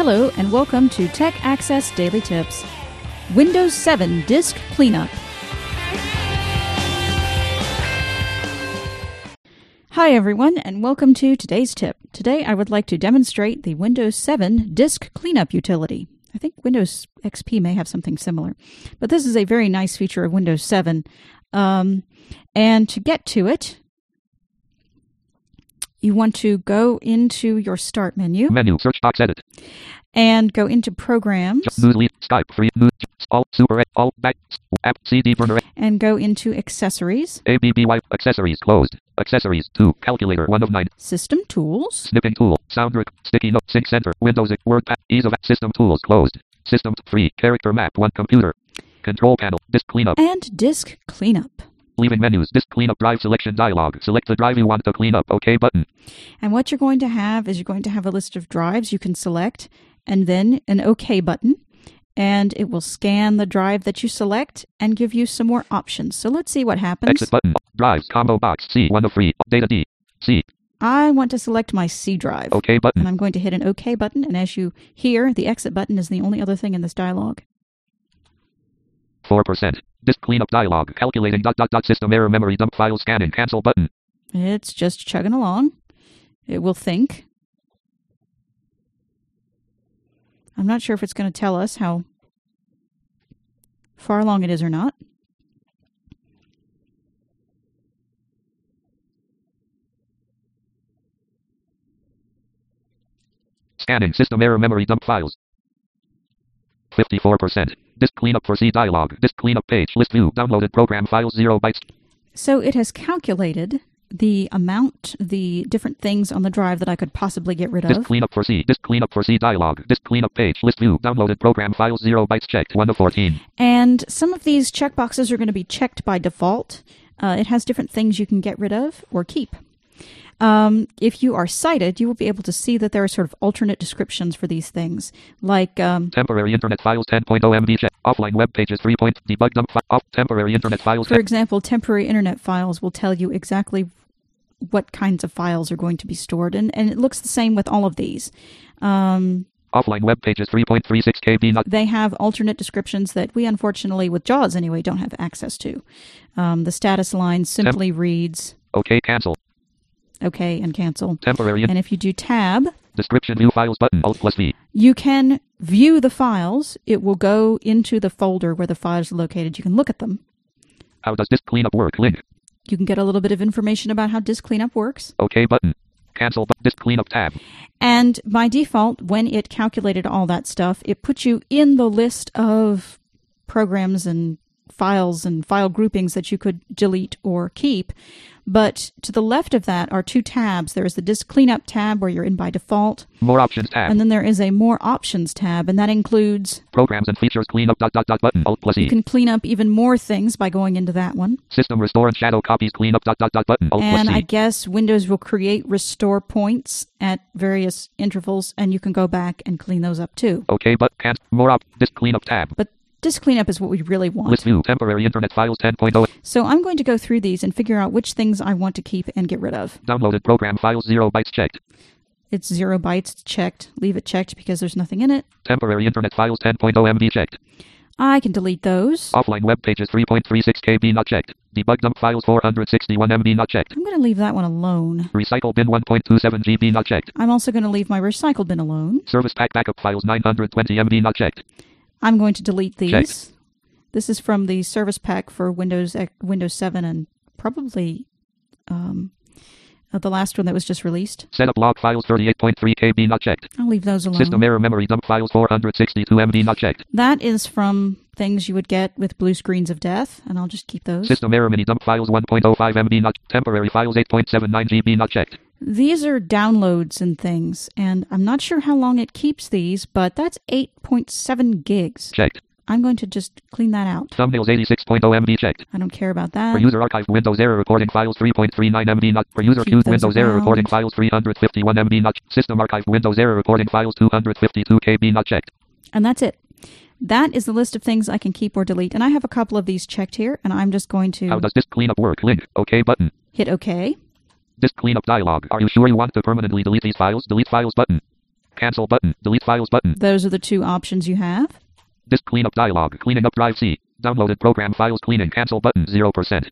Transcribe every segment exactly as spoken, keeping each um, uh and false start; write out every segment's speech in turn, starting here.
Hello and welcome to Tech Access Daily Tips. Windows seven Disk Cleanup. Hi everyone and welcome to today's tip. Today I would like to demonstrate the Windows seven Disk Cleanup utility. I think Windows X P may have something similar, but this is a very nice feature of Windows seven. Um, and to get to it, you want to go into your Start menu. Menu, search box, edit. And go into Programs. Newslead, Skype, free, news, alt, super, alt, back, app, C D burner. And go into Accessories. A B B Y, Accessories, closed. Accessories, two, Calculator, one of nine. System Tools. Snipping tool, Sound Rec, Sticky Note, Sync Center, Windows, WordPad, Ease of System Tools, closed. System, free, Character Map, one computer. Control Panel, Disk Cleanup. And Disk Cleanup. Leaving menus, Disk Cleanup Drive Selection dialog. Select the drive you want to clean up. OK button. And what you're going to have is you're going to have a list of drives you can select, and then an OK button. And it will scan the drive that you select and give you some more options. So let's see what happens. Exit button. Drives, combo box, C, one of three. Data D, C. I want to select my C drive. OK button. And I'm going to hit an OK button. And as you hear, the exit button is the only other thing in this dialog. four percent. Disk Cleanup dialog. Calculating dot dot dot system error memory dump file scanning. Cancel button. It's just chugging along. It will think. I'm not sure if it's going to tell us how far along it is or not. Scanning system error memory dump files. fifty-four percent. Disk Cleanup for C dialog. Disk Cleanup page. List view. Downloaded program files zero bytes. So it has calculated the amount, the different things on the drive that I could possibly get rid of. Disk Cleanup for C. Disk Cleanup for C dialog. Disk Cleanup page. List view. Downloaded program files zero bytes checked. one of fourteen. And some of these checkboxes are going to be checked by default. Uh, it has different things you can get rid of or keep. Um, if you are sighted, you will be able to see that there are sort of alternate descriptions for these things, like um, temporary internet files ten point oh M B check, offline web pages three. Debug dump fi- off temporary internet files. For example, temporary internet files will tell you exactly what kinds of files are going to be stored, and, and it looks the same with all of these. Um, offline web pages three point three six K B. Not- they have alternate descriptions that we, unfortunately, with JAWS anyway, don't have access to. Um, the status line simply Temp- reads OK, cancel. OK and cancel. Temporary. And if you do tab, description view files button, Alt plus V. You can view the files. It will go into the folder where the files are located. You can look at them. How does Disk Cleanup work? Link. You can get a little bit of information about how Disk Cleanup works. OK button. Cancel but Disk Cleanup tab. And by default, when it calculated all that stuff, it puts you in the list of programs and files and file groupings that you could delete or keep. But to the left of that are two tabs. There is the Disk Cleanup tab where you're in by default. More Options tab. And then there is a More Options tab, and that includes Programs and Features Cleanup dot dot dot button, Alt plus E. You can clean up even more things by going into that one. System Restore and Shadow Copies Cleanup dot dot dot button, Alt plus C. And I guess Windows will create restore points at various intervals, and you can go back and clean those up too. OK, but can't. More Op. Disk Cleanup tab. But Disk Cleanup is what we really want. List view. Temporary internet files ten point oh. So I'm going to go through these and figure out which things I want to keep and get rid of. Downloaded program files zero bytes checked. It's zero bytes checked. Leave it checked because there's nothing in it. Temporary internet files ten point oh M B checked. I can delete those. Offline web pages three point three six K B not checked. Debug dump files four hundred sixty-one M B not checked. I'm going to leave that one alone. Recycle bin one point two seven G B not checked. I'm also going to leave my recycle bin alone. Service pack backup files nine hundred twenty M B not checked. I'm going to delete these. Checked. This is from the service pack for Windows Windows seven and probably um, uh, the last one that was just released. Setup log files thirty-eight point three K B not checked. I'll leave those alone. System error memory dump files four hundred sixty-two M B not checked. That is from things you would get with blue screens of death, and I'll just keep those. System error mini dump files one point oh five M B not temporary files eight point seven nine G B not checked. These are downloads and things, and I'm not sure how long it keeps these, but that's eight point seven gigs. Checked. I'm going to just clean that out. Thumbnails eighty-six point oh M B checked. I don't care about that. For user archived Windows error recording files three point three nine M B not. For user Keep queued those Windows around. error recording files three hundred fifty-one M B not. System archived Windows error recording files two hundred fifty-two K B not checked. And that's it. That is the list of things I can keep or delete. And I have a couple of these checked here, and I'm just going to... How does Disk Cleanup work? Link. OK button. Hit OK. Disk Cleanup dialog. Are you sure you want to permanently delete these files? Delete files button. Cancel button. Delete files button. Those are the two options you have. Disk cleanup dialog. Cleaning up drive C. Downloaded program files cleaning. Cancel button. zero percent.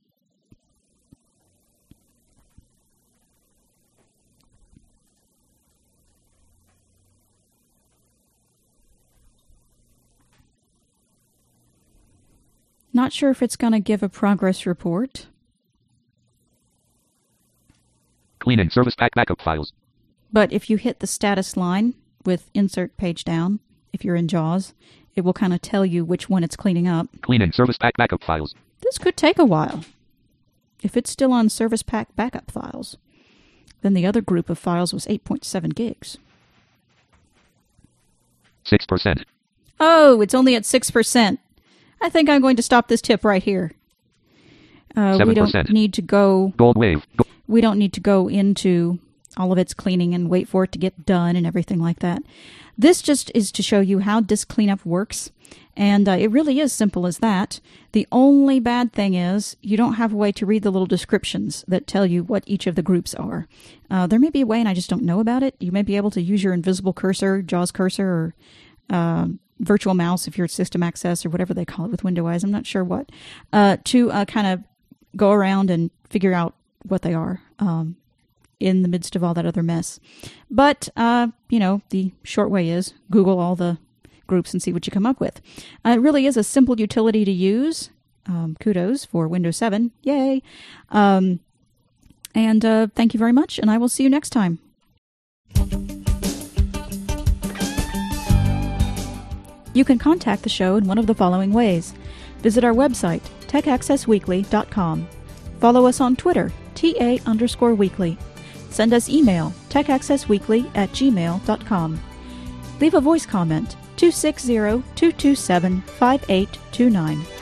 Not sure if it's going to give a progress report. Cleaning service pack backup files. But if you hit the status line with insert page down, if you're in JAWS, it will kind of tell you which one it's cleaning up. Cleaning service pack backup files. This could take a while. If it's still on service pack backup files, then the other group of files was eight point seven gigs. six percent. Oh, it's only at six percent. I think I'm going to stop this tip right here. Uh, we don't need to go... Gold wave. Go- we don't need to go into all of its cleaning and wait for it to get done and everything like that. This just is to show you how disk cleanup works, and uh, it really is simple as that. The only bad thing is you don't have a way to read the little descriptions that tell you what each of the groups are. Uh, there may be a way, and I just don't know about it. You may be able to use your invisible cursor, JAWS cursor, or uh, virtual mouse if you're system access or whatever they call it with WindowEyes. I'm not sure what, uh, to uh, kind of go around and figure out what they are. Um, in the midst of all that other mess. But, uh, you know, the short way is Google all the groups and see what you come up with. Uh, it really is a simple utility to use. Um, kudos for Windows seven. Yay! Um, and uh, thank you very much, and I will see you next time. You can contact the show in one of the following ways. Visit our website, tech access weekly dot com. Follow us on Twitter, T A underscore weekly. Send us email, tech access weekly at gmail dot com. Leave a voice comment, two six zero, two two seven, five eight two nine.